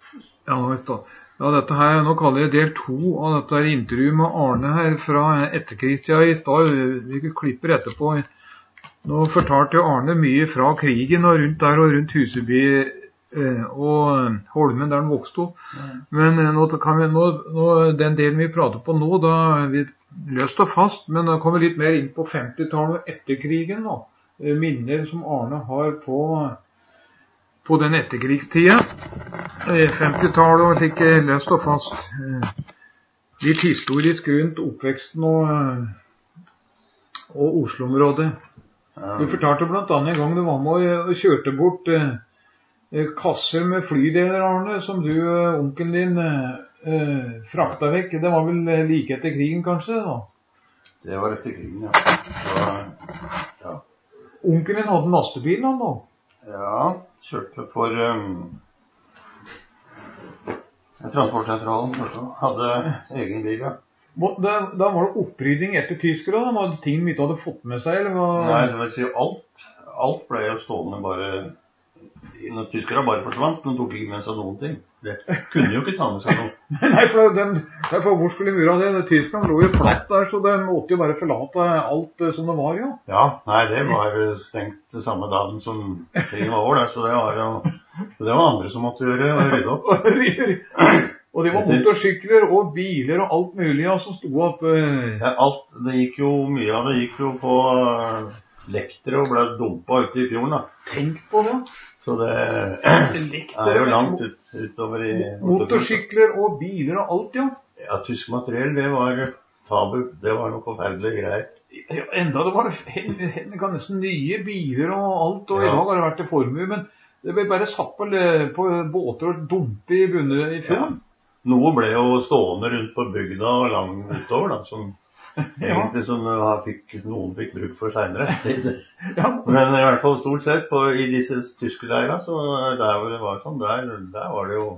Ja, vet du. Ja, dette her, nå kaller jeg del 2 av dette her intervjuet med Arne her fra etterkrigstida i stad. Vi klipper etterpå. Nå fortalte Arne mye fra krigen og rundt der og rundt Huseby og Holmen der han vokste opp. Men nå kan vi, den delen vi prater på nå, da er vi løst og fast, men da kommer vi litt mer inn på 50-tallet og etter krigen da. Minner som Arne har på den etterkrigstida. 50-tallet og slik løst og fast. Litt historisk rundt oppveksten og Oslo-området. Du fortalte blant annet en gang du var med og kjørte bort kasser med flydeler, Arne, som du, onkelen din, frakta vekk. Det var vel like etter krigen, kanskje, da? Det var etter krigen, ja. Så, ja. Onkelen din hadde en lastebil, han da? Ja, kjørte for transportsentralen, hadde egen bil, ja. Da var det opprydding etter tyskere, da? Var det ting de ikke hadde fått med seg, eller hva? Nei, det vil si alt ble jo stående bare, når tyskere bare forsvant, de tok ikke med seg noen ting. Det kunne jo ikke ta med seg noe. Nei, for hvor skulle de gjøre det? Tyskland lå jo flatt der, så de måtte jo bare forlate alt som det var, jo. Ja, nei, det var stengt samme dagen som krigen var over, så det var andre som måtte gjøre og rydde opp. Og det var motorsykler og biler og alt mulig, ja, som stod at... Ja, det gikk jo, mye av det gikk jo på lektere og ble dumpet ute i fjorden, da. Tenk på det. Så det er jo langt utover i... Motorsykler og biler og alt, ja. Ja, tysk materiell, det var tabu. Det var noe forferdelig greier. Ja, enda det var nesten nye biler og alt, og ja. I dag har det vært til formue, men det ble bare satt på båter og dumpe i bunnet i fjorden. Ja. Noe ble jo stående rundt på bygda og langt utover, da, som egentlig som noen fikk bruk for senere. Ja. Men i hvert fall stort sett i disse tyske leirene, så der hvor det var sånn, der var det jo...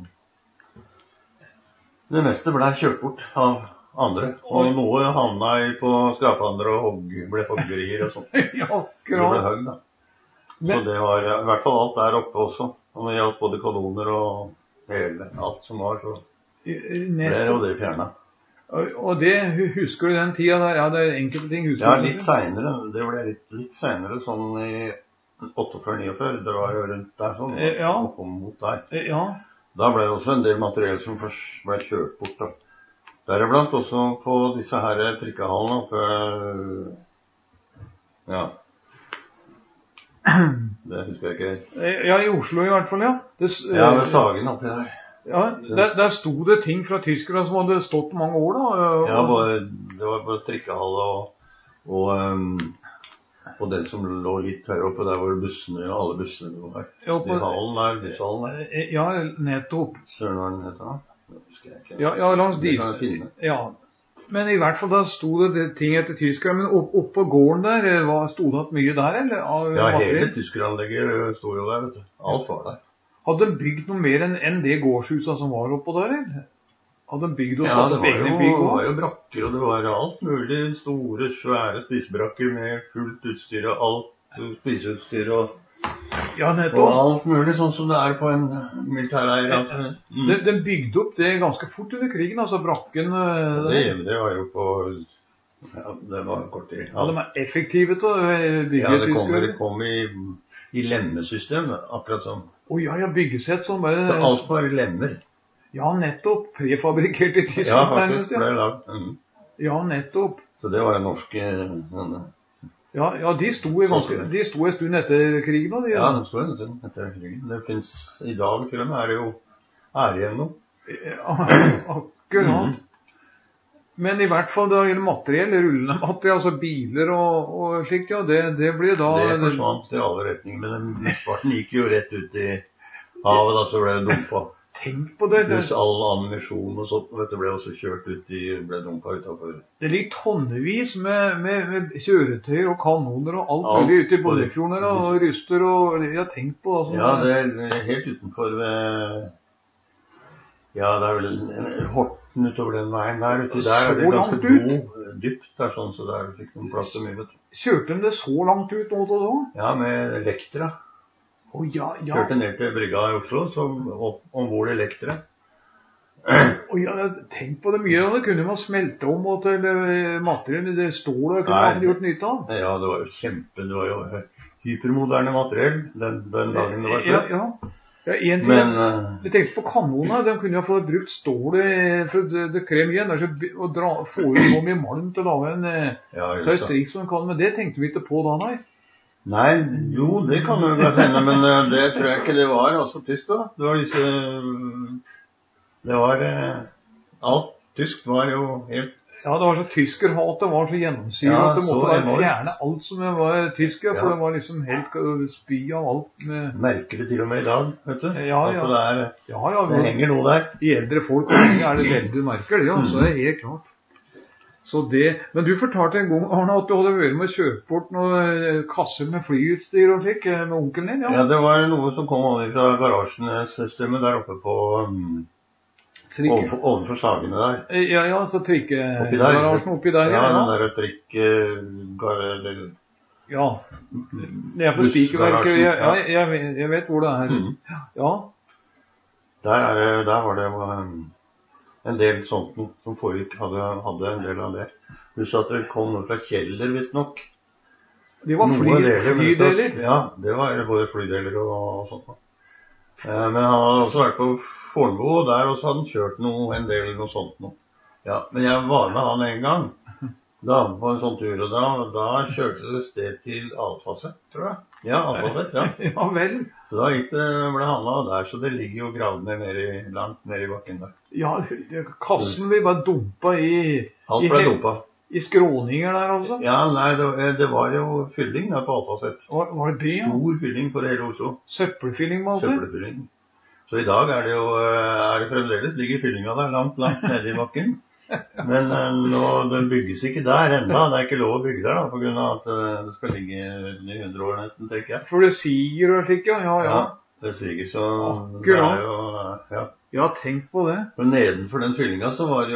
Det meste ble kjørt bort av andre, og noe havnet på skraphandler og ble hoggerier og sånt. Ja, akkurat. Det ble høgg, da. Så det var i hvert fall alt der oppe også, og det gjaldt både kanoner og alt som var, så ble jo det fjernet. Og det husker du den tida der? Ja, det er enkelte ting husker du? Ja, litt senere. Det ble litt senere, sånn i 48-49, det var jo rundt der sånn, ja. Og kom mot der. Ja. Da ble det også en del materiell som først ble kjørt bort da. Deriblant også på disse her trikkehallene oppe, ja. Det husker jeg ikke. Ja, i Oslo i hvert fall, ja. Ja, ved Sagen oppi der. Ja, der stod det ting fra tyskere som hadde stått mange år da. Ja, det var på trikkehallet og den som lå litt høyere oppe der hvor alle bussene var. I hallen der, busshallen der. Ja, nettopp. Sørnvaren heter det. Det husker jeg ikke. Ja, langs dis. Ja. Men i hvert fall da stod det ting etter tyskere, men oppe på gården der, stod det mye der, eller? Ja, hele tyskeranlegget stod jo der, vet du. Alt var der. Hadde de bygd noe mer enn det gårdshuset som var oppe der, eller? Hadde de bygd ja, det var jo brakker, og det var alt mulig. Store, svære spisebrakker med fullt utstyr og alt spiseutstyr og, ja, og alt mulig, sånn som det er på en militærleir. Ja. De bygde opp det ganske fort under krigen, altså brakken... Det var jo på... Ja, det var kort tid. Ja, de er effektive til å bygge. Ja, det kom i lemmesystem, akkurat sånn. Ja, byggesett som bare... Så alt var lemmer. Ja, nettopp. Prefabrikert i Tyskland. Ja, faktisk ble lagt. Ja, nettopp. Så det var jo norske... Ja, de sto en stund etter krigen da? Ja, de sto en stund etter krigen. Det finnes i dag til og med, det jo igjen noe. Ja, akkurat. Men i hvert fall da gjelder materiell, rullende materiell, altså biler og slikt, ja, det blir da... Det forsvant i alle retninger, men mesteparten gikk jo rett ut i havet, da, så ble det dumpet. Tenk på det. Pluss all ammunisjon og sånt, vet du, ble også kjørt ble dumpet utenfor. Det ligger tonnevis med kjøretøyer og kanoner og alt mulig ute i Bollefjorden og ryster og... Jeg tenkt på det. Ja, det er helt utenfor ved... Ja, det er vel Horten utover den veien der. Uti der er det ganske dypt der, sånn, så det ikke noen plass til mye, vet du. Kjørte de det så langt ut nå til da? Ja, med Elektra. Ja. Kjørte ned til brygga i Oslo, så ombord i Lektere. Tenk på det mye, det kunne man smelte om og til materiell, det stål kunne man gjort nytt av. Ja, det var jo hypermoderne materiell den dagen det var slett. Ja, en ting, jeg tenkte på kanonene, de kunne jo få brukt stål for det krev mye energi å få ut så mye malm til å lage en strik som de kan, men det tenkte vi ikke på da, nei. Nei, jo, det kan jo godt hende, men det tror jeg ikke det var altså tysk da. Alt tysk var jo helt... Ja, det var så tyskerhat, det var så gjennomsyret at det måtte bare fjerne alt som var tysker, for det var liksom helt spy av alt. Merker det til og med i dag, vet du? Ja. Det henger noe der. I eldre folk det veldig merker det, så det helt klart. Så det, men du fortalte en gang, Arne, at du hadde vært med å kjøpe bort noen kasser med flyutstyr og slik med onkelen din, Ja, det var noe som kom over fra garasjesystemet der oppe på... Ovenfor Sagene der. Ja, så trikkegarasjen oppi der. Ja, den der trikk... Ja, det på Spikerverket. Jeg vet hvor det er. Ja. Der var det en del sånt som foregikk, hadde en del av det. Husk at det kom noe fra Kjeller, visst nok. Det var flydeler? Ja, det var både flydeler og sånt. Men han hadde også vært på Fornebu, og der også hadde han kjørt en del noe sånt noe. Ja, men jeg var med han en gang, da, på en sånn tur, og da kjørte det sted til Alfaset, tror jeg. Ja, Alfaset, ja. Ja vel. Så da ble handlet der, så det ligger jo gravene langt nede i bakken der. Ja, kassen ble bare dumpet Alt ble dumpet. I skråninger der altså? Ja, nei, det var jo fylling der på Alfaset. Var det det, ja? Stor fylling på det hele Oslo. Søppelfylling, må altså? Søppelfylling. Så i dag er det fremdeles, ligger fyllinga der langt nede i bakken. Men den bygges ikke der enda, det er ikke lov å bygge der da, på grunn av at det skal ligge i 100 år nesten, tenker jeg. For det siger og slik, ja. Ja, det siger, så akkurat. Ja, tenk på det. Men nedenfor den fyllinga så var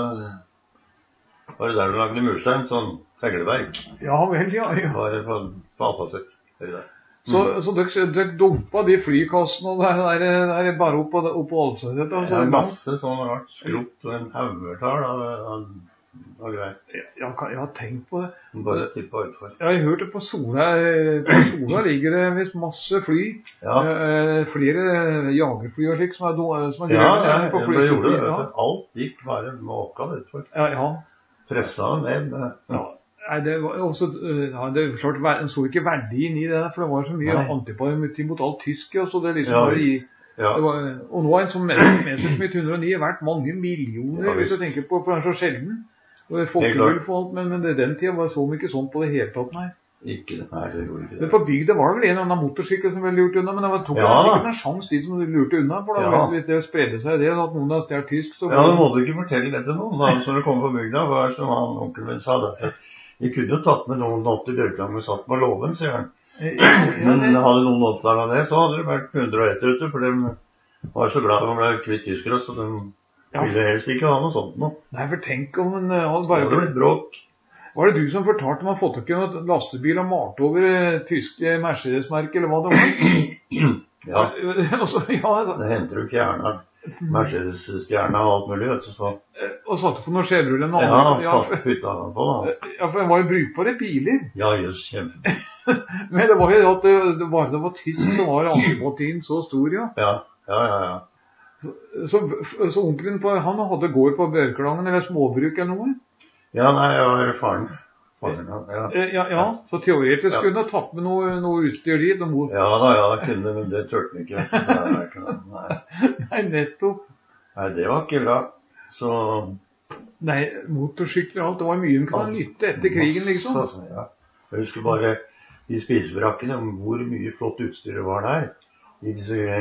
det der du lagde murstein, sånn segleverk. Ja vel, ja. Var det på Alfaset, der. Så dere dumpet de flykassene og der bare opp på Alfaset? Ja, masse sånn rart skrott og en haugertall av greier. Ja, tenk på det. Bare tippet utfor. Jeg har hørt det på Sola. På Sola ligger det visst masse fly. Ja. Flere jagerfly og slik som er grønne på fly. Alt gikk bare måka utfor. Ja. Pressa ned. Ja. Nei, det var også, det er klart, en så ikke verdien i det der, for det var så mye antipati mot alt tysk, så det liksom og nå en sånn Messerschmitt 109 er verdt mange millioner, hvis du tenker på, for det er så sjelden, og folkehjulp og alt, men den tiden så vi ikke sånn på det hele tatt, nei. Ikke det, nei, det gjorde ikke det. Men på bygda var det vel en eller annen motorsykkel som ble lurt unna, men det tok sikkert en sjans de som lurte unna, for da hvis det spredde seg det, at noen har stjert tysk, så... Ja, du måtte ikke fortelle det til noen, da, så du kom på bygda, hva som han onkelen min sa det. Vi kunne jo tatt med noen opp til Bjørkland med satt på låven, sier han. Men hadde noen oppdaget det, så hadde det vært 101 ute, for de var så glad de ble kvitt tyskere, så de ville helst ikke ha noe sånt nå. Nei, for tenk om en hadde bare... Det hadde blitt bråk. Var det du som fortalte om å få til noen lastebil og malt over tyske Mercedes-merker, eller hva det var? Ja. Det henter jo ikke hjernen. Mercedes-stjerna og alt mulig, vet du, så... Og satte på noen skjevrull en annen? Ja, putta den på, da. Ja, for den var jo brukbare biler. Ja, just kjempe. Men det var jo at det var tysk, så var antipatien så stor, ja. Ja. Så onkelen han hadde gård på Bjørkelangen, eller småbruk eller noe? Ja, nei, jeg var faren. Ja, så teoretisk kunne du tatt med noe utstyr dit. Ja, det kunne, men det tørte den ikke. Nei, nettopp. Nei, det var ikke bra. Så... Nei, motorsykler og alt, det var mye man kunne nytte etter krigen, liksom. Ja. Jeg husker bare de spisebrakkene, hvor mye flott utstyr det var der. Den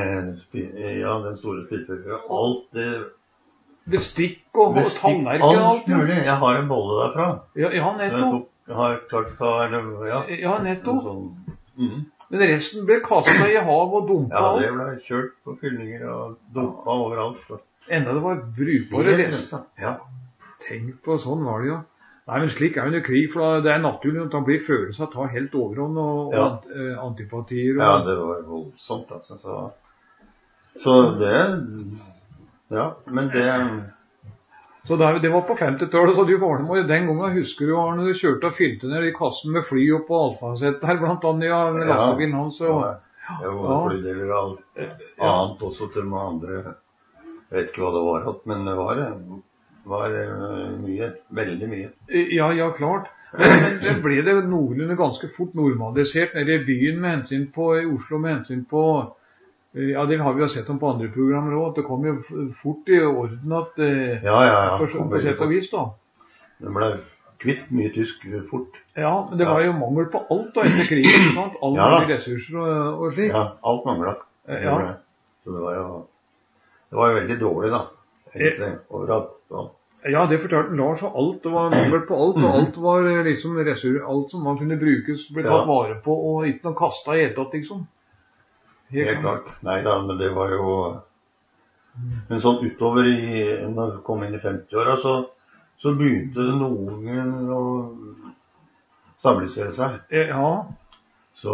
store spisebrakken. Alt det... Bestikk og tannverk og alt. Mulig. Jeg har en bolle derfra. Ja, nettopp. Jeg har klart å ta... Ja, nettopp. Men resten ble kastet i hav og dumpet alt. Ja, det ble kjørt på fyllinger og dumpet overalt. Enda det var brukbare Ja. Tenk på, sånn var det jo. Nei, men slik jo under krig, for det naturlig at han blir følelse at han tar helt overhånd og antipatier. Ja, det var voldsomt, altså. Så det, ja, men det... Så det var på 50-tallet, så du var med den gangen, husker du, når du kjørte og fylte ned i kassen med fly opp på alfasettet her, blant annet, med lastebilen hans. Ja, flydeler og alt annet også til de andre. Jeg vet ikke hva det var, men det var mye, veldig mye. Ja, klart. Men det ble det noenlunde ganske fort normalisert nede i byen med hensyn på, i Oslo med hensyn på, ja, det har vi jo sett om på andre programmer også, at det kom jo fort i orden at, på sett og vis da. Det ble kvitt mye tysk fort. Ja, men det var jo mangel på alt da etter krigen, ikke sant? Alle ressurser og slik. Ja, alt manglet. Ja. Så det var jo veldig dårlig da, egentlig, overalt. Så. Ja, det fortalte Lars, og alt, det var mangel på alt, og alt var liksom ressurser, alt som man kunne brukes, ble tatt vare på, og ikke noe kastet i etat, liksom. Helt klart. Neida, men det var jo... Men sånn utover når vi kom inn i 50-åra, så begynte noen å stabilisere seg. Ja. Så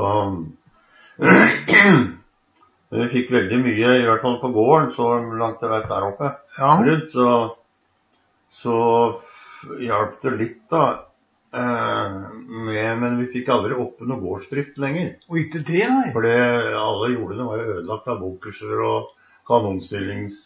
vi fikk veldig mye, i hvert fall på gården, så langt det vet der oppe. Ja. Rundt, så hjalp det litt da. Men vi fikk aldri oppe noe gårdsdrift lenger. Og ikke det, nei? For alle jordene var jo ødelagt av bunkerser og kanonstillings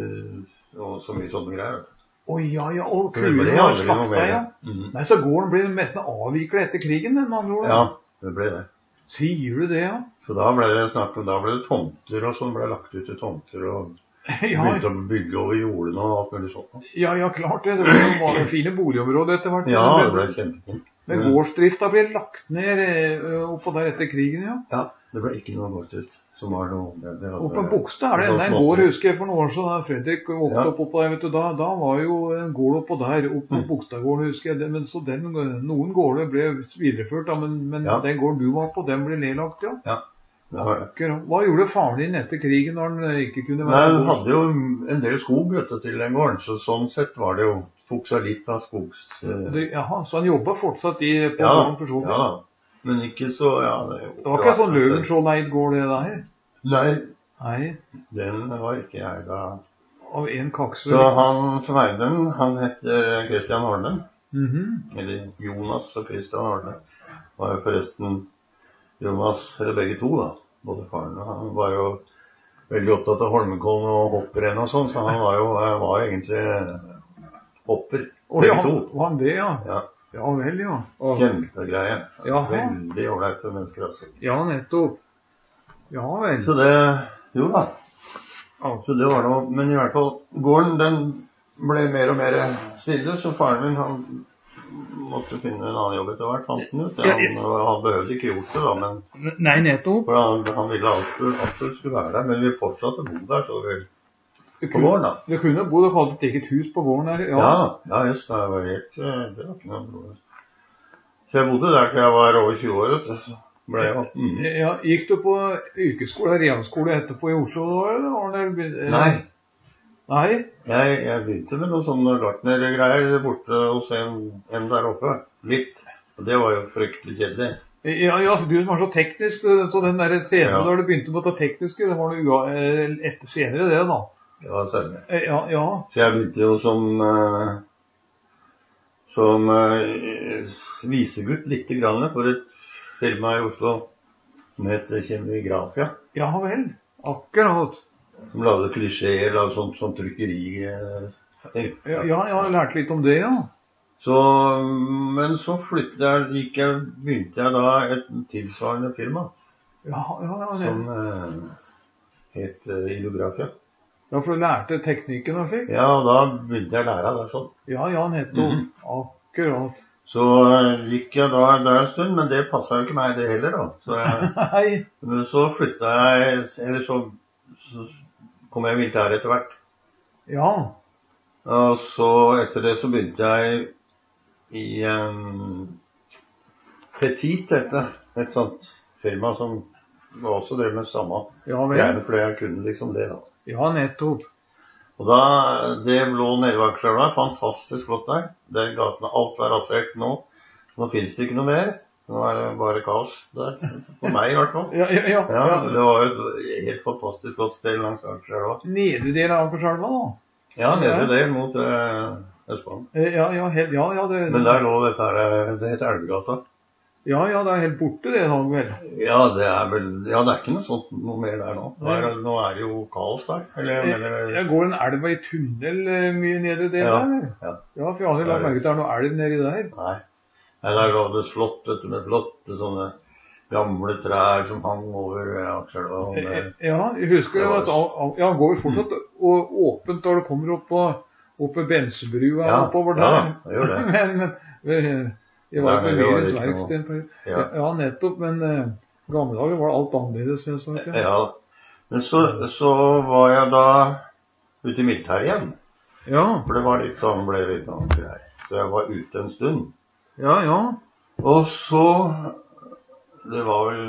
og så mye sånne greier. Ja, og kuene var slakta, ja. Nei, så gården ble nesten avviklet etter krigen, den andre ord. Ja, det ble det. Sier du det, ja? Så da ble det snakk om, da ble det tomter og sånn, ble lagt ut til tomter og begynte å bygge over jordene og alt mulig sånt. Ja, klart det. Det var jo fine boligområder etter hvert. Ja, det ble kjempefint. Men gårdsdrifta ble lagt ned oppå der etter krigen, ja? Ja, det ble ikke noe gårdsdrift som var noe... Og på Bogstad det enda en gård, husker jeg for noen år siden, da Fredrik vokste oppå der, vet du, da var jo en gård oppå der, oppå Bogstadgården, husker jeg, men så noen gårder ble videreført, da, men den gården du var på, den ble nedlagt, ja? Ja. Hva gjorde faren din etter krigen når han ikke kunne være? Nei, han hadde jo en del skog til den gården, så sånn sett var det jo, tok seg litt av skogs... Jaha, så han jobbet fortsatt på gården for så vidt? Ja, men ikke så, det var ikke sånn Løvenskiold-eid gård det der? Nei, den var ikke jeg da. Av en kakse? Så han som eide den, han heter Christian Horne. Eller Jonas og Christian Horne. Var jo forresten Jonas, eller begge to da, både faren og han var jo veldig opptatt av Holmenkollen og hopprenn og sånn, så han var egentlig hopper, begge to. Var han det, ja? Ja vel, ja. Kjempegreie. Veldig overleite mennesker altså. Ja, nettopp. Ja vel. Så det, jo da. Så det var noe, men i hvert fall, gården den ble mer og mer stille, så faren min, han måtte finne en annen jobb etter hvert, fant han ut. Han behøvde ikke gjort det da, men... Nei, nettopp. For han ville absolutt skulle være der, men vi fortsatte å bo der, så vel. På gården da. Du kunne bo og hatt et eget hus på gården der, ja? Ja, just det var helt... Det var ikke noe... Så jeg bodde der til jeg var over 20 år, vet du. Ja, gikk du på yrkesskole, realskole etterpå i Oslo da, eller? Nei. Nei? Jeg begynte med noen sånne gartnergreier borte hos en der oppe. Litt. Og det var jo fryktelig kjedelig. Ja, du som var så teknisk, så den der scenen da du begynte med å ta tekniske, det var noe etter senere det da. Det var senere. Ja. Så jeg begynte jo som visegutt litt grann for et firma i Oslo som heter Kjemigrafia. Ja vel, akkurat. Som lagde klisjeer, lagde sånn trykkeri. Ja, jeg lærte litt om det, ja. Men så begynte jeg da et tilsvarende firma. Ja. Som het Ilografia. Ja, for du lærte teknikken og slik? Ja, og da begynte jeg å lære det sånn. Ja, nettopp. Akkurat. Så gikk jeg da der en stund, men det passet jo ikke meg det heller da. Men så flyttet jeg, eller så kom jeg i militæret etter hvert. Ja. Og så etter det så begynte jeg i Petit, et sånt firma som også drev med samme greiene, fordi jeg kunne liksom det da. Ja, nettopp. Og da, det lå nede ved Akerselva, fantastisk flott der. Der gatene, alt var rasert nå. Nå finnes det ikke noe mer. Nå det bare kaos der. For meg i hvert fall. Ja, det var jo et helt fantastisk flott sted langs Akerselva. Nedre del av Akerselva da? Ja, nedre del mot Østbanen. Men der lå dette her, det heter Elvegata. Ja, det helt borte det da, vel? Ja, det er ikke noe sånt noe mer der nå. Nå det jo kaos der. Jeg går en elv i tunnel mye nede det der? Ja, for jeg har aldri lagt merke til noe elv nedi der. Nei, der lå det slott, med flotte sånne gamle trær som hang over Akerselva. Ja, jeg husker at han går fortsatt og åpent da det kommer opp på Bensebrua oppover der. Ja, det gjør det. Men jeg var på mye svergsten. Ja, nettopp, men gamle dager var alt annerledes, jeg sa ikke. Ja, men så var jeg da ute i militæret igjen. Ja. For det var litt sånn, ble litt annet greier. Så jeg var ute en stund. Ja. Og så, det var vel,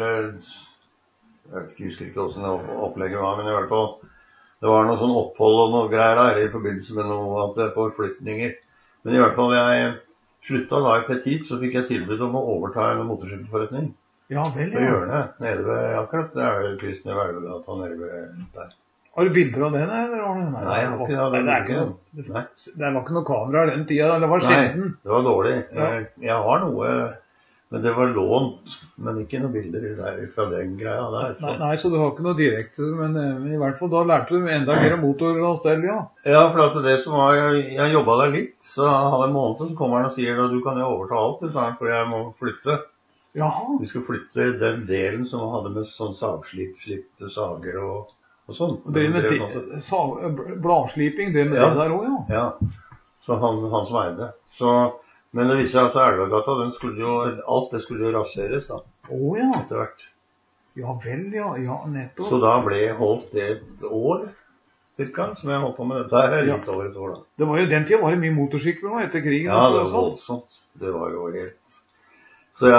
jeg husker ikke hvordan opplegget var, men i hvert fall, det var noe sånn opphold og noe greier der i forbindelse med noe forflytninger. Men i hvert fall jeg sluttet da i Petit, så fikk jeg tilbud om å overta en motorsykkelforretning. Ja, vel, På hjørnet, nede ved akkurat, det vel kristne Velvegata nede ved der. Har du bilder av det, eller? Nei, jeg har ikke det. Det var ikke noe kamera den tiden, det var sjelden. Nei, det var dårlig. Jeg har noe, men det var lånt, men ikke noen bilder der fra den greia der. Nei, så du har ikke noe direkte, men i hvert fall da lærte du enda mer motor og stell, ja. Ja, for at det som var, jeg jobbet der litt, så hadde en måned, så kommer han og sier at du kan jo overta alt, for jeg må flytte. Jaha. Vi skal flytte den delen som hadde med sånn sagslipte sager og sånn. Det med bladsliping, det med det der også, ja. Ja, så han som eide. Men det viser altså Elvegata, alt det skulle jo raseres da. Ja. Etter hvert. Ja vel, ja, nettopp. Så da ble jeg holdt det et år, cirka, som jeg holdt på med dette her, litt over et år da. Det var jo den tiden var det mye motorsykler nå, etter krigen. Ja, det var voldsomt. Det var jo helt... Så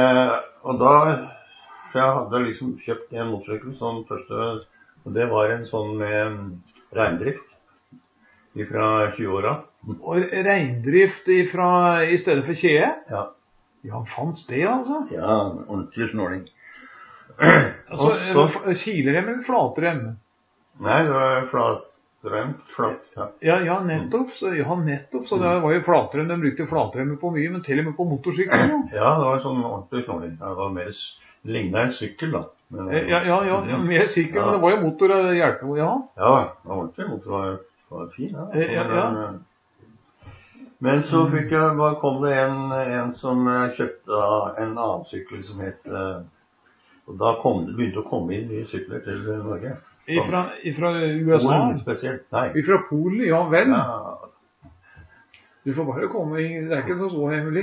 jeg hadde liksom kjøpt en motorsykkel, sånn første, og det var en sånn med regndrift fra 20-åra. Og regndrift i stedet for kjede? Ja. Ja, fanns det altså? Ja, ordentlig snåling. Altså, kilerem eller flatrem? Nei, det var flatt, ja. Ja, nettopp. Så det var jo flatrem, de brukte flatremmer på mye, men til og med på motorsykler. Ja, det var sånn ordentlig snåling. Det var mer, lignet en sykkel da. Men, mer sykkel, men det var jo motor å hjelpe, ja. Ja, det var ordentlig, motor var fin, ja. Men så kom det en som kjøpte en annen sykkel som het, og da begynte å komme inn nye sykler til Norge. Fra USA? Polen spesielt, nei. Fra Polen, ja vel. Ja. Du får bare komme inn, det ikke så hemmelig.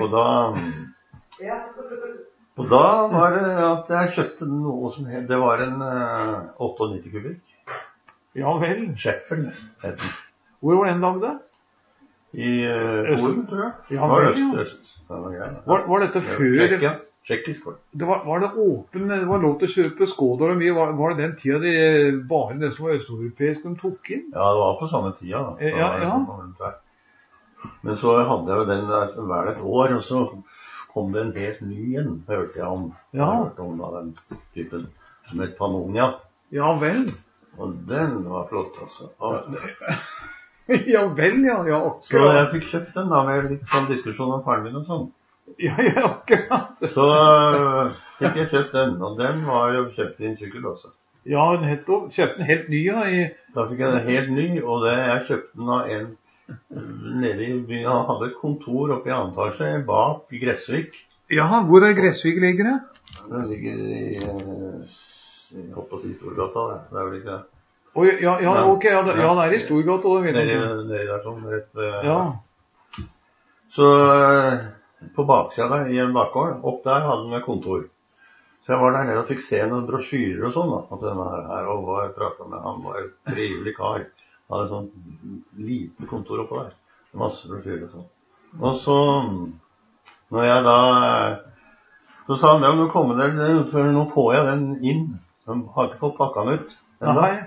Og da var det at jeg kjøpte noe som het, det var en 98 kubikk. Ja vel. Scheffel het den. Hvor var den lagd? I Polen, tror jeg. Ja vel, ja. Var dette før... Tsjekkisk var det. Var det åpen, det var lov til å kjøpe Skoda og mye, var det den tiden bare det som var østeuropeisk de tok inn? Ja, det var på samme tida da. Ja. Men så hadde jeg jo den der hver et år, og så kom det en helt ny igjen, hørte jeg om. Ja. Jeg hørte om da, den typen som het Pannonia. Ja vel. Og den var flott, altså. Ja vel, ja, akkurat. Så jeg fikk kjøpt den da, med litt sånn diskusjon om faren min og sånn. Ja, akkurat. Så fikk jeg kjøpt den, og den var jo kjøpt i en sykkel også. Ja, nettopp. Kjøpte den helt ny, ja. Da fikk jeg den helt ny, og jeg kjøpte den av en nede i byen. Han hadde et kontor oppe i Antasje, bak Gressvik. Ja, hvor Gressvik ligger det? Den ligger jeg håper å si Storgata, det er vel ikke det. Ok, det i Storgata. Nede der sånn, rett. Ja. Så... På baksida der, i en bakgård, opp der hadde han et kontor. Så jeg var der nede og fikk se noen brosjyrer og sånn da, at denne her, og hva jeg pratet med, han var en trivelig kar. Han hadde sånn lite kontor oppå der, masse brosjyrer og sånn. Og så, når jeg da, så sa han, nå kommer det, for nå får jeg den inn. De har ikke fått pakket den ut enda.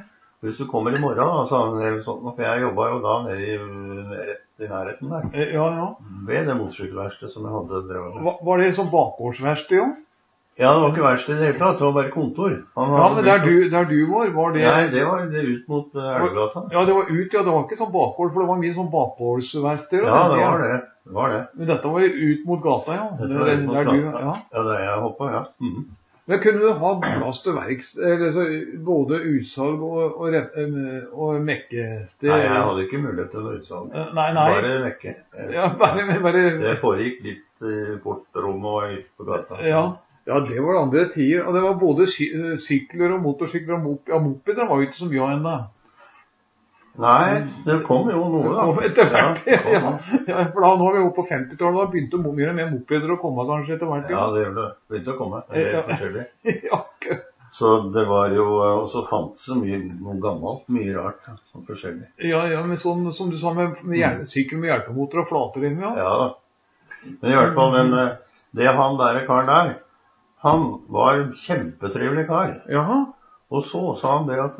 hvis du kommer i morgen, altså, eller sånt, for jeg jobbet jo da rett i nærheten der. Ja. Ved det motorsykkelverkstedet som jeg hadde drevet. Var det sånn bakgårdsverksted, jo? Ja, det var ikke verksted i det hele tatt, det var bare kontor. Ja, men der du var det... Nei, det var det ut mot Elvegata. Ja, det var ut, ja, det var ikke sånn bakgård, for det var mye sånn bakgårdsverksted. Ja, det var det. Men dette var jo ut mot gata, ja. Dette var ut mot gata. Ja, det jeg hoppet, ja. Men kunne du ha plass til både utsalg og mekkested? Nei, jeg hadde ikke mulighet til utsalg. Nei. Bare mekke. Ja, bare... Det foregikk litt i portrommet og ut på gata. Ja, det var andre tider. Og det var både sykler og motorsykler og mopeder var jo ikke så mye av enda. Nei, det kom jo noe da. Etter hvert, ja. For da nå er vi oppe på 50-tallet, da begynte mye mer mopeder å komme kanskje etter hvert. Ja, det gjør det. Begynte å komme. Det er forskjellig. Ja. Så det var jo, og så fantes det noe gammelt, mye rart, sånn forskjellig. Ja, men sånn som du sa med sykkel med hjelpemotor og flater inn, ja. Ja, men i hvert fall, det han der karen der, han var en kjempetrivelig kar. Jaha. Og så sa han det at,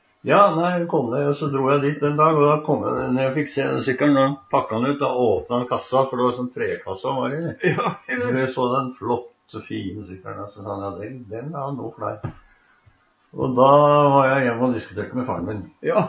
kom det, og så dro jeg dit en dag, og da kom jeg når jeg fikk se den sykkelen, og pakket han ut, da åpnet han kassa, for det var sånn trekassa han var i. Ja. Jeg så den flotte, fine sykkelen, og så sa han, den er noe for deg. Og da var jeg hjemme og diskuterte med faren min. Ja.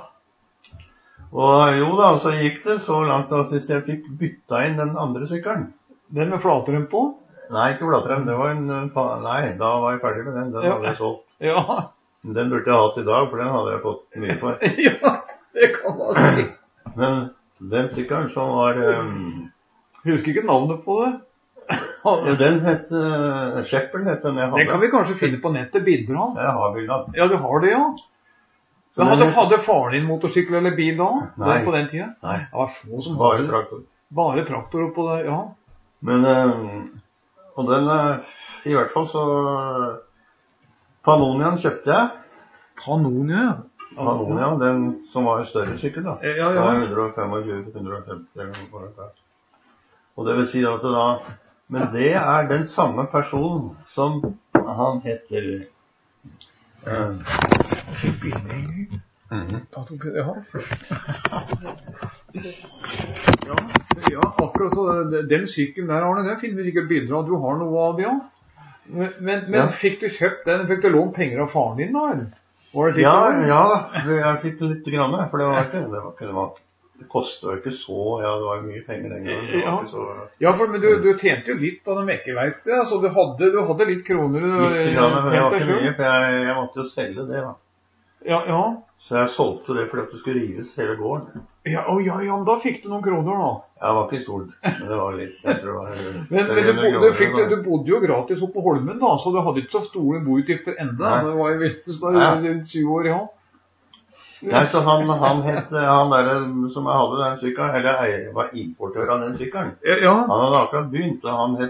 Og jo da, så gikk det så langt at hvis jeg fikk bytta inn den andre sykkelen. Den med flatrem på? Nei, ikke flatrem, det var nei, da var jeg ferdig med den hadde jeg solgt. Ja. Den burde jeg hatt i dag, for den hadde jeg fått mye for. Ja, det kan man si. Men den sykkelen som var... Husker ikke navnet på det. Ja, den Shepherd het den jeg hadde. Det kan vi kanskje finne på nettet, bilder av. Jeg har bilder. Ja, du har det, ja. Hadde faren din motorsykkel eller bil da? Nei. På den tiden? Nei. Det var få som bare traktor. Bare traktor oppå det, ja. Men, og den, i hvert fall så, Pannoniaen kjøpte jeg. Pannonia? Pannonia, den som var en større sykkel da. Ja. Det var 125-150 eller noe der. Og det vil si at da, men det er den samme personen som han heter... Ja, akkurat så, den sykkelen der, Arne, den finner vi sikkert bilder av. Du har noe av det, ja. Men fikk du kjøpt den, fikk du lånt penger av faren din da, eller? Jeg fikk litt grann, for det kostet jo ikke så, det var mye penger den gangen. Ja, men du tjente jo litt av det mekkeverkstedet, så du hadde litt kroner. Litt grann, men det var ikke mye, for jeg måtte jo selge det da. Ja. Så jeg solgte det fordi at det skulle rives hele gården. Ja, men da fikk du noen kroner da. Ja, det var ikke stort, men det var litt, jeg tror det var... Men du bodde jo gratis oppe på Holmen da, så du hadde ikke så store boutgifter enda. Det var jo virkelig 7 år, ja. Nei, så han het, han der som jeg hadde den sykkelen, eller jeg var importør av den sykkelen. Ja. Han hadde akkurat begynt, og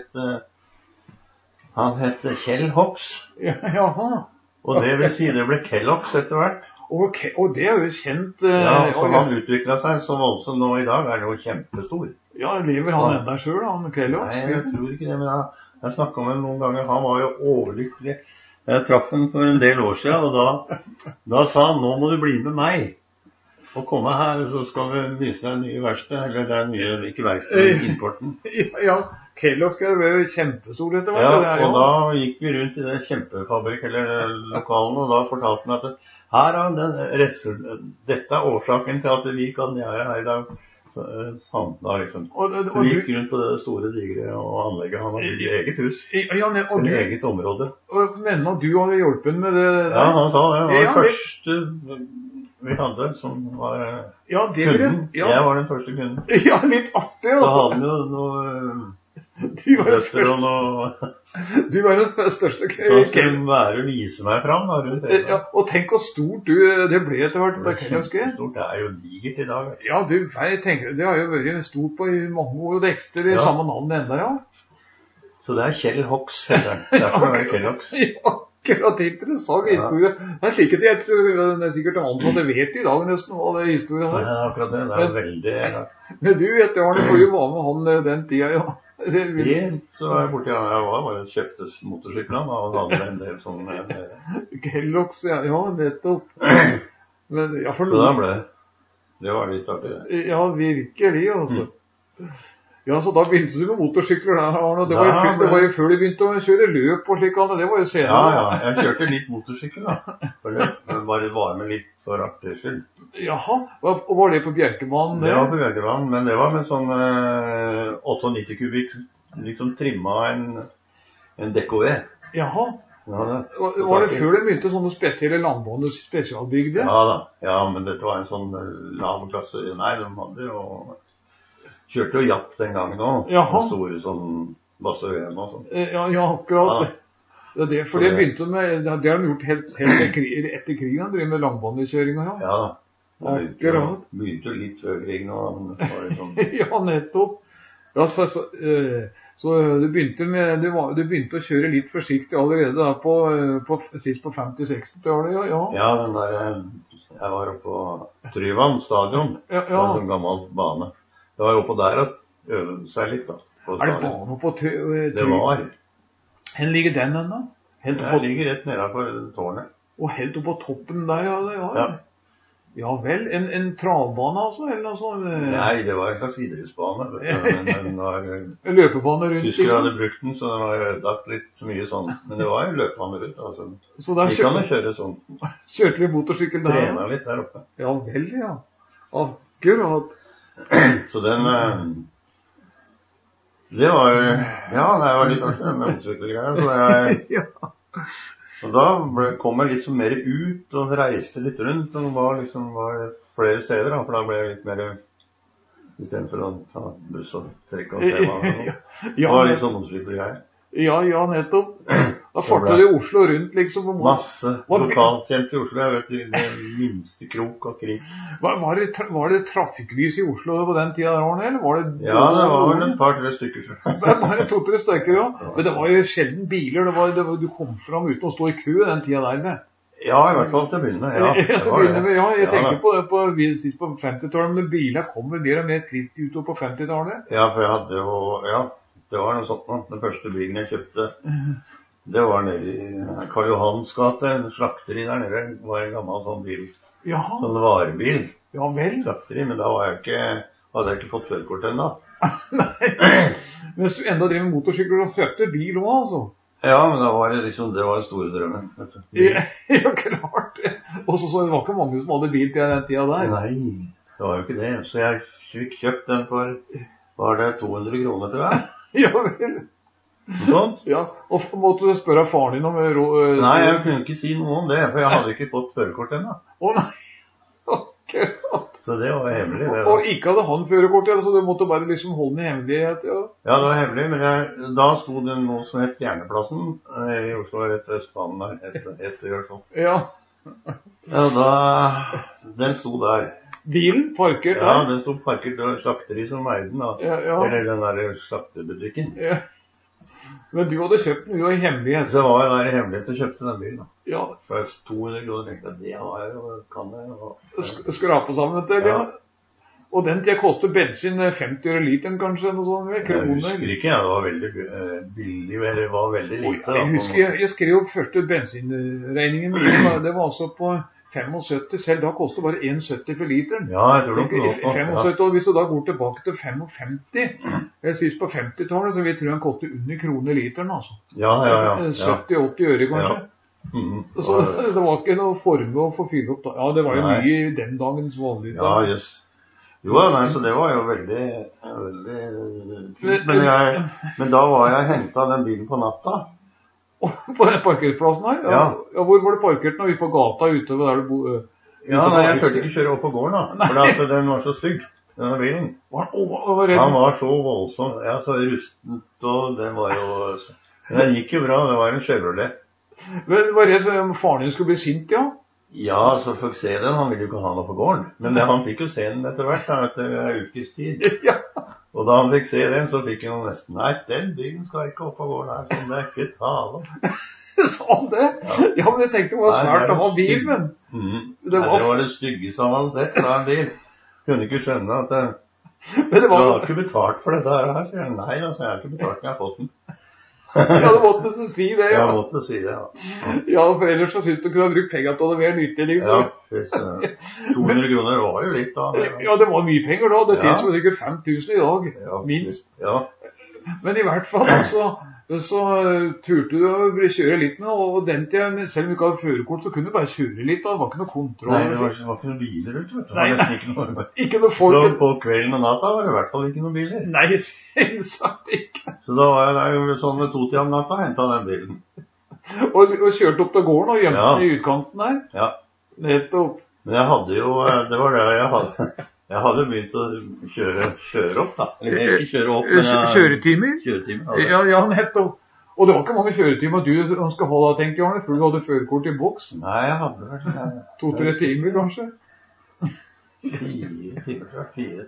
han het Kjell Hox. Jaha. Og det vil si det ble Kellogg's etter hvert. Og det er jo kjent... Ja, så han utviklet seg så voldsomt nå i dag, er det jo kjempestor. Ja, lever han enda selv, han Kellogg's? Nei, jeg tror ikke det, men jeg snakket med ham noen ganger, han var jo overlykkelig. Jeg traff ham for en del år siden, og da sa han, nå må du bli med meg. Og komme her, så skal vi vise deg en ny verksted, eller det er nye, ikke verksted, importen. Ja, Kellogg's skal være kjempestor etter hvert. Ja, og da gikk vi rundt i det kjempefabrikk, eller lokalen, og da fortalte han at her er dette er årsaken til at vi kan gjøre her i dag. Da liksom. Så vi gikk rundt på det store digre og anlegget. Han hadde bygget eget hus. Eller eget område. Og mener du hadde hjulpet med det der? Ja, han sa det. Det var det første vi hadde som var kunden. Jeg var den første kunden. Ja, litt artig altså. Da hadde han jo noe røster og noe... Du var den største Så skulle være å vise meg frem da, rundt det. Ja, og tenk hvor stort det ble etter hvert. Det er stort, det er jo digert i dag. Ja, jeg tenker, det har jo vært stort på mange år, og det ekster i samme navn enda, ja. Så det er Kjell Hox, heter den. Derfor er det Kellogg's. Ja, akkurat interessant historie. Det er sikkert annet at jeg vet i dag nesten hva det er historien her. Ja, akkurat det, det er veldig... Men du vet, Arne, for jo var med han den tida, ja. Så var jeg borte, jeg var bare kjøpte motorsyklene, og hadde en del sånne... Kellogg's, ja, nettopp. Men, ja, Så da det var litt artig det. Ja, virkelig, altså. Ja, så da begynte du med motorsykler der, Arne. Det var jo før du begynte å kjøre løp og slik, det var jo senere. Ja, jeg kjørte litt motorsykkel da. For det var med litt for artig skyld. Jaha, og var det på Bjerkebanen? Det var på Bjerkebanen, men det var med sånn 98 kubikk, liksom trimmet en DKV. Jaha. Ja, var det før det begynte sånne spesielle landbaner spesialbygde? Ja da, ja, men dette var en sånn lav klasse. Nei, de hadde jo kjørte jo japp den gangen også. Jaha. Store sånn Basse-VM og sånn. Ja, akkurat. Ja. Det for det begynte med, det har de gjort helt etter krigen, driver med langbanekjøring og ja. Ja, det akkurat. Begynte jo litt før krigen og men det var liksom... Ja, nettopp. Ja, så du begynte å kjøre litt forsiktig allerede da sist på 50-60-tallet, ja. Ja, den der, jeg var oppe på Tryvann stadion, ja. En gammel bane. Det var jo oppe der at øvde seg litt da. Er det bane på Tryvann? Det var. Hvor ligger den enda? Den ligger rett nede for tårnet. Og helt oppe på toppen der, ja. Ja vel, en travbane altså, eller noe sånt? Nei, det var en slags idrettsbane. En løpebane rundt? Tyskere hadde brukt den, så den var ødelagt litt mye sånn. Men det var en løpebane rundt, altså. Så der vi kan jo kjøre sånn. Kjørte vi motorsykkel der? Trena litt der oppe. Ja vel, ja. Akkurat. Så den... Det var litt artig med motorsykkelgreier, så jeg... Ja. Og da kom jeg litt så mer ut og reiste litt rundt, og var flere steder da, for da ble jeg litt mer, i stedet for å ta buss og trekke og tema. Det var litt sånn motorsykkelgreier. Ja, nettopp. Da fartet du i Oslo rundt, liksom. Masse lokalt kjent i Oslo, jeg vet det minste krok og krig. Var det trafikklys i Oslo på den tida der, eller var det... Ja, det var vel et par-tre stykker. Bare 2-3 stykker, ja. Men det var jo sjelden biler, du kom fram uten å stå i kø den tida der, med. Ja, i hvert fall til å begynne med, ja. Jeg tenker på 50-tallet, men biler kommer mer og mer trist ut på 50-tallet. Ja, for jeg hadde jo, det var noe sånt nå. Den første bilen jeg kjøpte, det var nede i Karl Johans gate, en slakteri der nede, var en gammel sånn bil. Jaha. Sånn varebil. Ja vel. Slakteri, men da hadde jeg ikke fått førerkort ennå. Nei, mens du enda drev med motorsykler og kjøpte bil også, altså. Ja, men da var det liksom, det var den store drømmen. Ja, klart det. Og så det var ikke mange som hadde bil til den tida der. Nei, det var jo ikke det. Så jeg fikk kjøpt den for, var det 200 kroner til hver? Ja vel. Sånn? Ja, og måtte du spørre faren din om Nei, jeg kunne ikke si noe om det, for jeg hadde ikke fått førerkort ennå. Nei, akkurat. Så det var hemmelig det da. Og ikke hadde han førerkort, så du måtte bare liksom holde den i hemmelighet, ja? Ja, det var hemmelig, men da sto det noe som het Stjerneplassen i Oslo, rett ved Østbanen der, etter i hvert fall. Ja. Ja, den sto der. Bilen parkert der? Ja, den sto parkert ved slakteri som eide den da. Ja. Eller den der slaktebutikken. Ja. Men du hadde kjøpt den jo i hemmelighet. Så var jeg der i hemmelighet og kjøpte den bilen da. Ja. For 200 kroner tenkte jeg, det var jo, kan jeg jo. Skrape sammen til det, ja. Og den tida kostet bensin 50 øre literen kanskje, noe sånt, kroner. Jeg husker ikke, det var veldig billig, eller det var veldig lite. Jeg husker, jeg skrev opp første bensinregningen min, det var altså på 75, selv da kostet bare 1,70 for literen. Ja, jeg tror det var på. 75, og hvis du da går tilbake til 55, eller sist på 50-tallet, så vil jeg tro den koster under kroner literen, altså. Ja. 70-80 øre kanskje. Ja. Så det var ikke noe formue å få fylle opp da. Ja, det var jo mye den dagens vanlig. Ja, yes. Jo, nei, så det var jo veldig fint. Men da var jeg hentet den bilen på natta. På den parkeringsplassen her? Ja. Hvor var det parkert når vi på gata ute der du bodde? Ja, nei, jeg tørte ikke kjøre opp på gården da, for den var så stygg, denne bilen. Han var så voldsom, så rustent, og den var jo... Den gikk jo bra, det var en Chevrolet. Men var redd faren din skulle bli sint, ja? Ja, så fikk se den, han ville jo ikke ha noe på gården. Men han fikk jo se den etter hvert, etter en ukes tid. Ja. Og da han fikk se den, så fikk han nesten, nei, den bilen skal ikke opp på gården her, så det er ikke tale. Sa han det? Ja, men jeg tenkte det var svært å ha bil, men... Det var det styggeste han hadde sett, da en bil. Kunne ikke skjønne at du har ikke betalt for dette her, sier han. Nei, altså, jeg har ikke betalt, jeg har fått den. Ja, du måtte så si det, ja. Jeg måtte si det, ja. Ja, for ellers så synes du kunne ha brukt penger til det mer nyttig, liksom. Ja, 200 kroner var jo litt da. Ja, det var mye penger da. Det finnes jo sikkert 5000 i dag, Ja, minst. Ja. Men i hvert fall, så turte du å kjøre litt med, og den tiden, selv om du ikke hadde førerkort, så kunne du bare kjøre litt da. Det var ikke noe kontroll. Nei, det var ikke noen biler ute, vet du. Det var nesten ikke noe. Ikke noe folk. På kvelden og natta var det i hvert fall ikke noen biler. Nei, selvsagt ikke. Så da var jeg der jo sånn ved 2-tida om natta og hentet den bilen. Og kjørte opp til gården og gjemte den i utkanten der. Ja. Nettopp. Men jeg hadde jo, det var det jeg hadde. Jeg hadde begynt å kjøre opp da. Eller ikke kjøre opp, men Kjøretimer? Kjøretimer, ja, nettopp. Og det var ikke mange kjøretimer du skal ha da, tenkte jeg, Arne, før du hadde førerkort i boks. Nei, jeg hadde vel 2-3 timer, kanskje? 4 timer.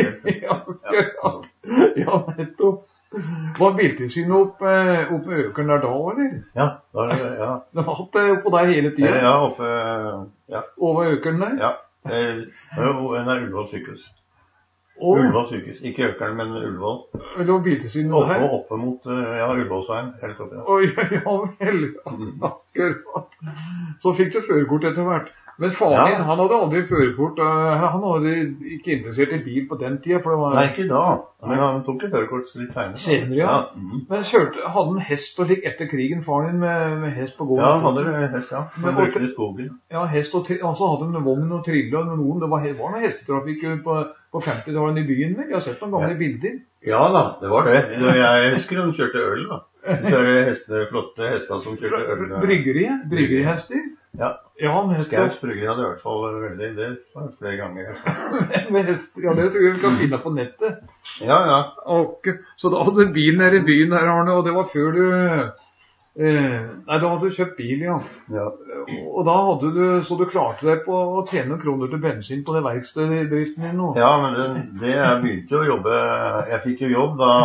Ja, nettopp. Var biltilsynet opp med økeren der da, eller? Ja, ja. De har hatt det oppå der hele tiden? Ja, oppe, ja. Over økeren der? Ja, det er Ullevål sykehus. Ullevål sykehus, ikke Økeren, men Ullevål. Eller var biltilsynet der? Oppe mot, Ullevålsveien, helt oppe. Ja vel, akkurat. Så fikk du førerkort etter hvert. Men faren din, han hadde aldri førerkort, han hadde ikke interessert i bil på den tiden, for det var... Nei, ikke da, men han tok et førerkort litt senere. Senere, ja. Men hadde han hest og slik etter krigen, faren din med hest på gården? Ja, han hadde hest, ja. Han brukte i skogen. Ja, hest og så hadde han vogn og trille og noen, det var noe hestetrafikk på 50-tallet i byen, jeg har sett noen gamle bilder. Ja da, det var det. Jeg husker de kjørte øl da. Flotte hester som kjørte øl. Bryggerihester? Ja, Skaus Brygger hadde i hvert fall veldig, det var flere ganger. Med hester, ja, det tror jeg vi kan finne på nettet. Ja. Så da hadde du bil nede i byen her, Arne, og det var før du... Nei, da hadde du kjøpt bil, ja. Og da hadde du, så du klarte deg på å tjene noen kroner til bensin på det verksteddriften din nå. Ja, men det jeg begynte å jobbe, jeg fikk jo jobb da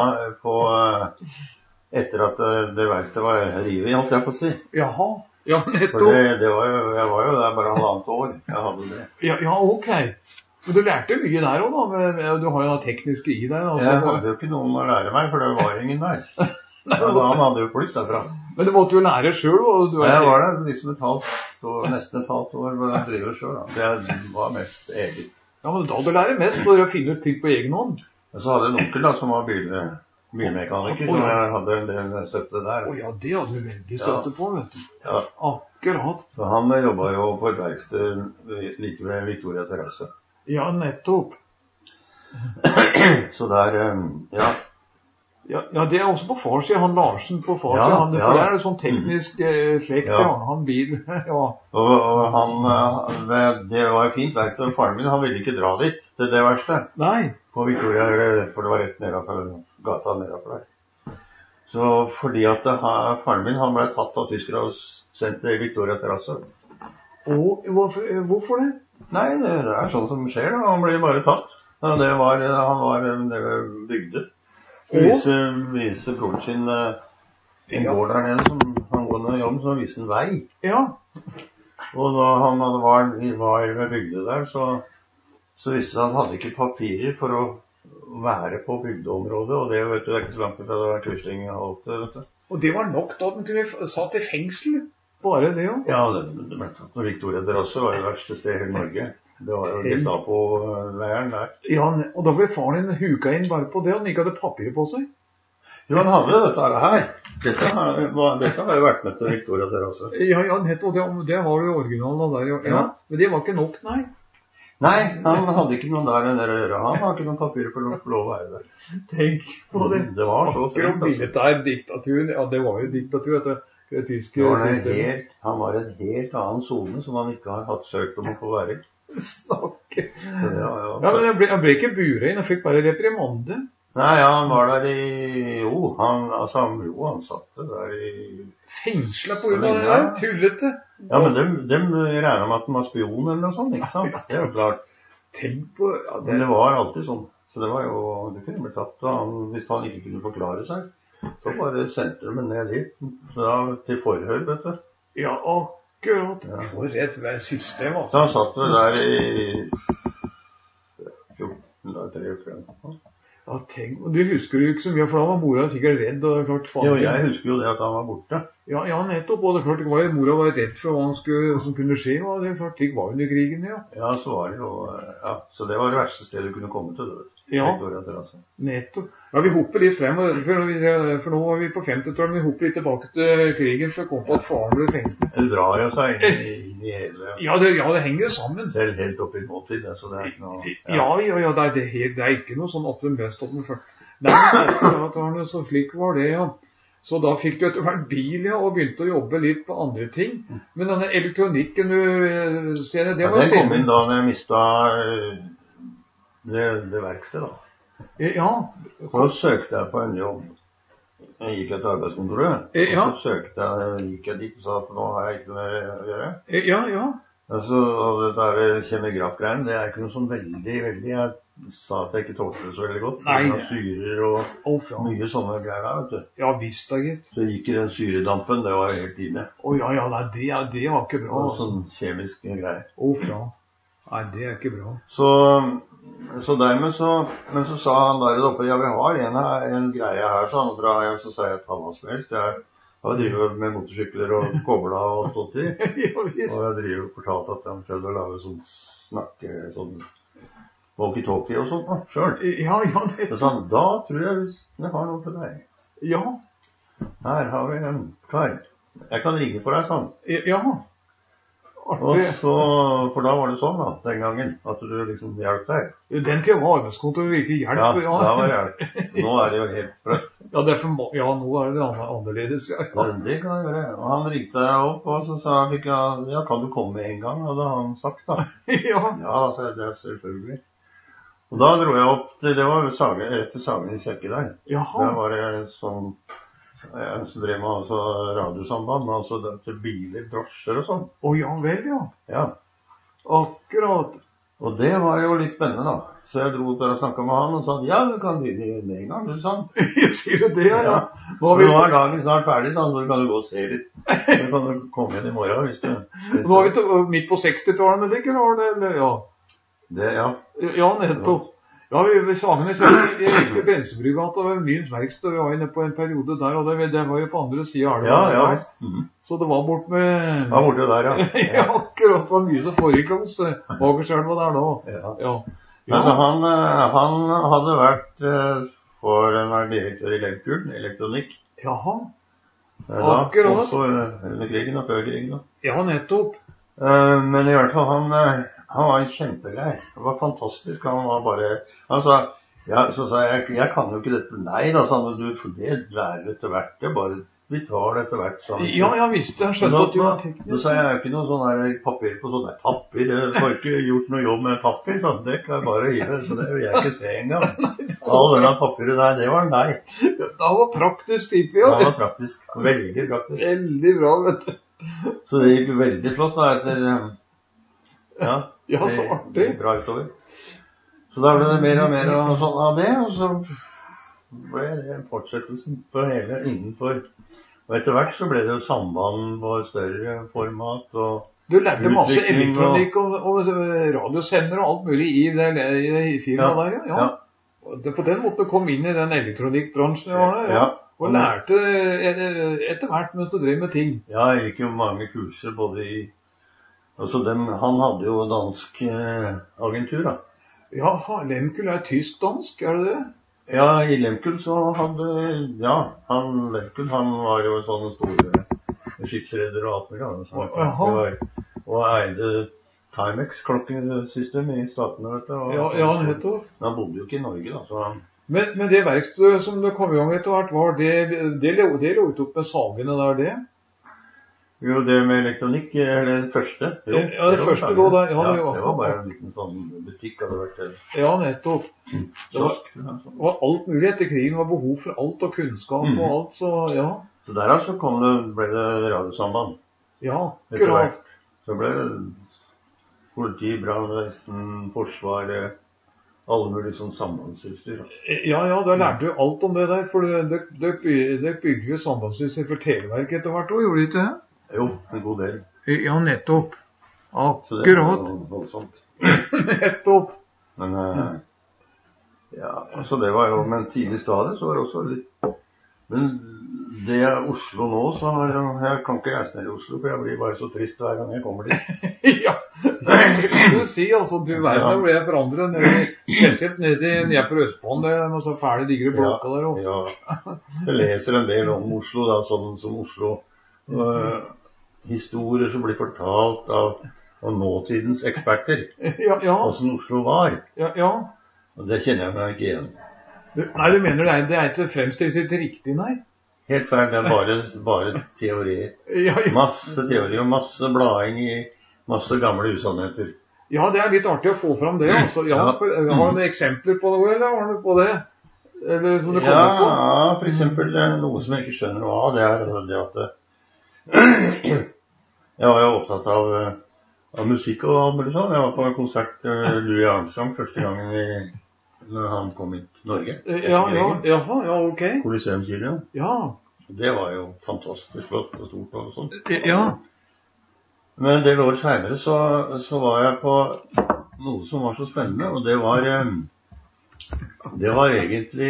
etter at det verkstedet var rivet, holdt jeg på å si. Jaha, ja, nettopp. For jeg var jo der bare halvannet år, jeg hadde det. Ja, ok. Men du lærte mye der også da, du har jo noe tekniske i deg. Jeg hadde jo ikke noen å lære meg, for det var ingen der. Han hadde jo flytt derfra. Men du måtte jo lære selv, og jeg var der liksom nesten et halvt år, hvor jeg driver selv da. Det var mest eget. Ja, men da du lærer mest, for å finne ut ting på egen hånd. Så hadde jeg en onkel da, som var bilmekaniker, så jeg hadde en del støtte der. Ja, det hadde du veldig støtte på, vet du. Ja. Akkurat. Så han jobbet jo på et verksted like ved Victoria Terrasse. Ja, nettopp. Så der, ja. Ja, det er også på farssiden, han Larsen på farssiden, for der er det sånn teknisk slekt, han bil, ja. Og han, det var et fint verksted, faren min, han ville ikke dra dit, til det verste. Nei. På Victoria, for det var rett nedenfor gata nedenfor der. Så fordi at faren min, han ble tatt av tyskere og sendt til Victoria Terrasse. Og hvorfor det? Nei, det er sånn som skjer da, han ble bare tatt. Han var bygde. Vise broren sin en gård der nede som han går ned jobb, så viste en vei. Ja. Og da han var ved bygde der, så viste han hadde ikke papirer for å være på bygdeområdet, og det vet du, det er ikke så langt fra det var Quisling og alt det, vet du. Og det var nok da at den kunne satt i fengsel, bare det jo? Ja, det ble tatt. Og Victoria Terrasse var det verste sted i hele Norge. Det var jo Gestapo-leiren der. Ja, og da ble faren din huka inn bare på det, og han ikke hadde papir på seg. Jo, han hadde dette her. Dette har jo vært med til Victoria Terrasse. Ja, nettopp, det har jo originalen der, ja. Men det var ikke nok, nei. Nei, han hadde ikke noen der enn å gjøre. Han har ikke noen papir for å få lov å være der. Tenk på det. Det var så strengt. Militær diktatur, ja, det var jo diktatur, det tyske systemet. Han var en helt annen zone som han ikke har hatt søkt om å få være i. Snakke. Ja, men han ble ikke buret inn, han fikk bare reprimande. Nei, ja, han var der han satt der i... Fengslet på grunn av det, tullete. Ja, men de regner med at han var spion eller noe sånt, ikke sant? Det er jo klart. Tenk på... Ja, men det var alltid sånn. Så det var jo... Det kunne bli tatt, hvis han ikke kunne forklare seg, så bare sendte de ned dit. Så da, til forhør, vet du. Ja, akkurat. For et system, altså. Så han satt vel der i 14 dager, 3 uker. Ja, tenk, og du husker jo ikke så mye, for da var mora sikkert redd, og det er klart faen. Jo, jeg husker jo det at han var borte. Ja, nettopp, og det er klart, mora var redd for hva som kunne skje, og det er klart, det var under krigen, ja. Ja, så var det jo, ja, så det var det verste stedet du kunne komme til, det. Ja, nettopp. Ja, vi hopper litt frem, for nå var vi på 50-tallet, men vi hopper litt tilbake til krigen, så kom på at faren ble fengt. Det drar jo seg inn i hele... Ja, det henger sammen. Selv helt opp i nåtid, så det er ikke noe... Ja, det er ikke noe sånn opp den best opp med før. Nei, så slik var det, ja. Så da fikk du etter hvert bil, ja, og begynte å jobbe litt på andre ting. Men denne elektronikken, du ser det, det var... Ja, den kom inn da når jeg mistet... Det verkstedet da. Ja. Og så søkte jeg på en jobb. Jeg gikk etter arbeidskontoret. Ja. Og så gikk jeg dit og sa at nå har jeg ikke noe mer å gjøre. Ja. Altså, og det der kjemigrafgreien, det er ikke noe sånn veldig, jeg sa at jeg ikke tålte det så veldig godt. Nei. Syrer og mye sånne greier der, vet du. Ja, visst da, gitt. Så gikk i den syredampen, det var helt inne. Ja, nei, det var ikke bra. Og sånn kjemiske greier. Nei, det er ikke bra. Så dermed men så sa han der oppe, ja, vi har en greie her, så han drar, så sa jeg ta hva som helst. Jeg har drivet med motorsykler og kobla og stått i. Og jeg driver og fortalt at han prøvde å lage sånn walkie-talkie og sånt da, selv. Ja, det. Så sa han, da tror jeg jeg har noe til deg. Ja. Her har vi en kar. Jeg kan ringe for deg, sånn. Ja. Og så, for da var det sånn da, den gangen, at du liksom hjelp deg. Den tiden var arbeidskontoret ikke hjelp. Ja, da var hjelp. Nå er det jo helt frøtt. Ja, nå er det annerledes. Ja. Det kan jeg gjøre. Og han ringte deg opp, og så sa han, ja, kan du komme en gang, hadde han sagt da. Ja, så det er selvfølgelig. Og da dro jeg opp, det var rett til Sagen i kirke der. Jaha. Der var det sånn, så drev med altså radiosamband, altså til biler, drosjer og sånn. Ja vel, ja. Ja. Akkurat. Og det var jo litt spennende da. Så jeg dro til å snakke med han og sa, ja, du kan begynne med en gang, du sa han. Jeg sier det, ja. Nå er dagen snart ferdig, så kan du gå og se litt. Så kan du komme inn i morgen hvis du... Nå er vi midt på 60-tallet, men det ikke var det, eller ja? Det, ja. Ja, nettopp. Ja, vi Sagen i Brensebrygata ved Myens Verksted, vi var inne på en periode der, og det var jo på andre siden av det. Ja. Så det var bort med... Ja, borte der, ja. Ja, akkurat, det var mye som foregikk langs Bagerselva der da. Ja. Altså, han hadde vært for en direktør i Lemkulen, elektronikk. Jaha, akkurat. Også under krigen og før krigen da. Ja, nettopp. Men i hvert fall, han var en kjempegrei. Det var fantastisk. Han var bare... Altså, ja, så sa jeg kan jo ikke dette. Nei da, sa han, du får det lære etter hvert. Det er bare, vi tar det etter hvert. Sånn. Ja, jeg visste. Jeg skjønte at du var teknisk. Så sa jeg ikke noe sånn her papir på sånn her papir. Jeg har ikke gjort noe jobb med papir, sånn. Det kan jeg bare hive, så det vil jeg ikke se engang. All denne papiret der, det var nei. Det var praktisk type, ja. Det var praktisk. Veldig praktisk. Veldig bra, vet du. Så det gikk veldig flott da etter... Ja, så artig. Det gikk bra utover. Så da ble det mer og mer og sånn av det, og så ble det fortsettelsen på hele innenfor. Og etter hvert så ble det jo samband på større format og du lærte masse elektronikk og radiosender og alt mulig i det firmaet der, ja. På den måten kom inn i den elektronikkbransjen, ja. Og lærte etter hvert mens du drev med ting. Ja, jeg gikk jo mange kurser både i... Altså han hadde jo dansk agentur da. Ja, Lemkuhl er tysk-dansk, er det det? Ja, i Lemkuhl så hadde... Ja, Lemkuhl han var jo sånne store skipsredder og alt mulig. Og eide Timex klokkesystem i statene, vet du. Ja, nettopp. Han bodde jo ikke i Norge da, så han... Men det verkstedet som det kom i gang etter hvert var, det lå ut opp med Sagene der, det? Jo, det med elektronikk er det første. Jo, ja, det første lå der. Ja, det var bare en liten sånn butikk hadde vært der. Ja, nettopp. Det var alt mulig etter krigen, var behov for alt og kunnskap og alt, så ja. Så der altså ble det radiosamband. Ja, akkurat. Så ble det politi, brannvesen, forsvaret, alle mulige sånn sambandsutstyr. Ja, da lærte du alt om det der, for det bygde jo sambandsutstyr for Televerket etter hvert også, gjorde det ikke det? Jo, en god del. Ja, nettopp. Akkurat. Så det var voldsomt. Nettopp. Men Ja, altså det var jo, men tidlig stadiet så var det også litt, men det er Oslo nå, så jeg kan ikke reise ned i Oslo, for jeg blir bare så trist hver gang jeg kommer dit. Ja, du sier altså, du vet det hvor jeg forandrer, spesielt nede på Østbanen, det er noe så fæle digre blokker der også. Ja, jeg leser en del om Oslo da, sånn som Oslo, historier som blir fortalt av nåtidens eksperter, hvordan Oslo var. Ja. Og det kjenner jeg meg ikke igjen. Nei, du mener det er ikke fremstilt riktig, nei? Helt feil, det er bare teori. Masse teori og masse blading i masse gamle usannheter. Ja, det er litt artig å få fram det, altså. Ja, har du noen eksempler på det, eller har du på det? Eller som du kommer på? Ja, for eksempel noe som jeg ikke skjønner noe av, det er det at jeg var jo opptatt av musikk og alt mulig sånn. Jeg var på en konsert Louis Armstrong første gangen når han kom hit til Norge. Ja, ok. Colosseumskirken. Ja. Det var jo fantastisk flott og stort og sånt. Ja. Men en del år senere så var jeg på noe som var så spennende, og det var egentlig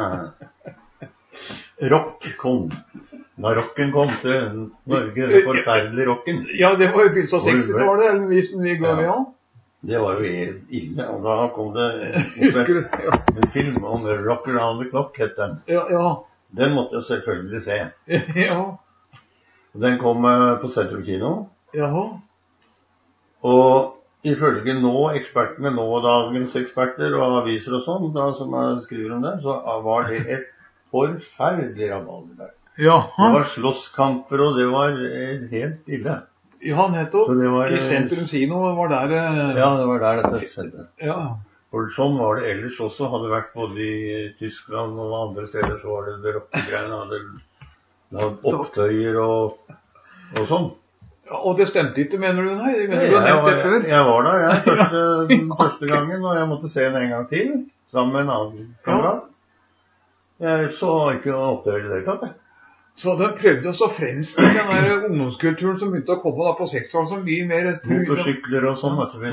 rock kom. Da rocken kom til Norge, den forferdelige rocken. Ja, det var jo begynnelsen av 60-tallet, eller vi går med, ja. Det var jo ille, og da kom det en film om Rock Around the Clock, het den. Ja. Den måtte jeg selvfølgelig se. Ja. Den kom på Sentrum Kino. Jaha. Og ifølge ekspertene, dagens eksperter og aviser og sånn, som skriver om det, så var det et forferdelig rabalder der. Ja. Det var slåsskamper, og det var helt ille. Ja, nettopp. I Sentrum Kino var der... Ja, det var der dette skjedde. Ja. For sånn var det ellers også. Hadde vært både i Tyskland og andre steder, så var det rockegreiene. Hadde opptøyer og sånn. Ja, og det stemte ikke, mener du? Nei, mener du har nevnt det før? Jeg var der, første gangen, og jeg måtte se den en gang til, sammen med en annen kamerat. Jeg så ikke noe opptøyer i det tatt, jeg. Så de prøvde å fremstille den der ungdomskulturen som begynte å komme da på 60-tallet som mye mer... Motorsykler og sånn, så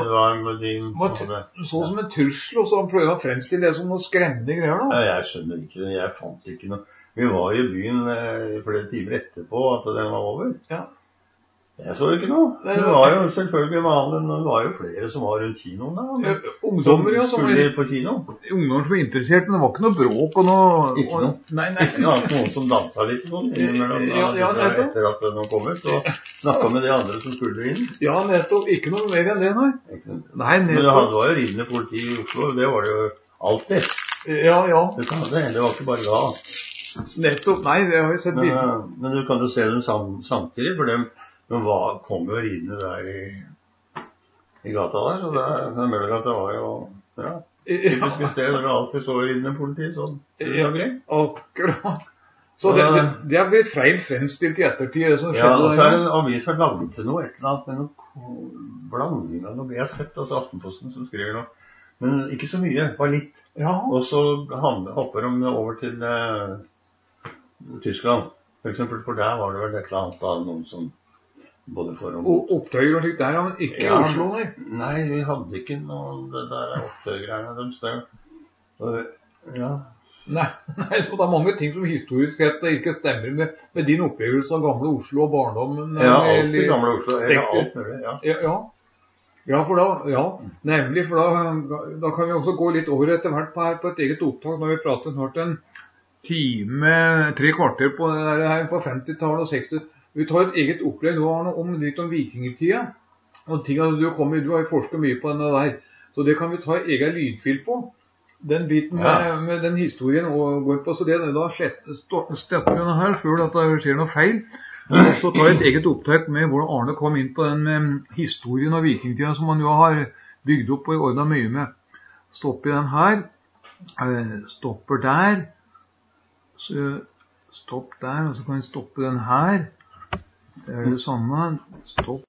som en trussel, og så prøvde å fremstille det som noe skremmende greier da. Ja, jeg skjønner ikke det, jeg fant ikke noe. Vi var i byen flere timer etterpå at den var over. Ja. Jeg så ikke noe. Det var jo selvfølgelig vanlig, men det var jo flere som var rundt kinoen da. Ungdommer, ja, som skulle på kino. Ungdommer som var interessert, men det var ikke noe bråk og noe... Ikke noe. Nei. Noen som danset litt sånn, etter at den kom ut, og snakket med de andre som skulle inn. Ja, nettopp. Ikke noe mer enn det, nei. Nei, nettopp. Men det var jo ridende politi i Oslo, det var det jo alltid. Ja. Det var ikke bare da. Nettopp, nei, det har vi sett bilder. Men du kan jo se dem samtidig, for dem kom jo ridende der i gata der, så det Møllergata var jo typiske sted der det alltid så ridende politi, sånn. Ja, akkurat. Så det har blitt feil fremstilt i ettertid, det som skjedde der. Ja, og så er det aviser laget til noe, et eller annet med noe blanding av noe. Jeg har sett altså Aftenposten som skriver noe, men ikke så mye, bare litt. Ja. Og så hopper de over til Tyskland, for eksempel, for der var det vel et eller annet av noen som både for og opptøyer og slikt der, ja, men ikke i Oslo, nei. Nei, vi hadde ikke noe det der opptøygreiene deres. Ja. Nei, så det er mange ting som historisk sett ikke stemmer med din opplevelse av gamle Oslo og barndommen. Ja, alltid gamle Oslo, eller alt mulig, ja. Ja, nemlig, for da kan vi også gå litt over etter hvert på et eget opptak, når vi prater snart en time, 3 kvarter på det her på 50-tallet og 60. Vi tar et eget opplegg nå om litt om vikingtida, og ting at du har forsket mye på denne der, så det kan vi ta egen lydfil på. Den biten med den historien går på, så det da stetter vi denne her før at det skjer noe feil. Og så tar jeg et eget opptak med hvordan Arne kom inn på den historien av vikingtida som han jo har bygd opp og ordnet mye med. Stopper den her, stopper der, stopp der, og så kan vi stoppe den her. Det er det samme, stopp.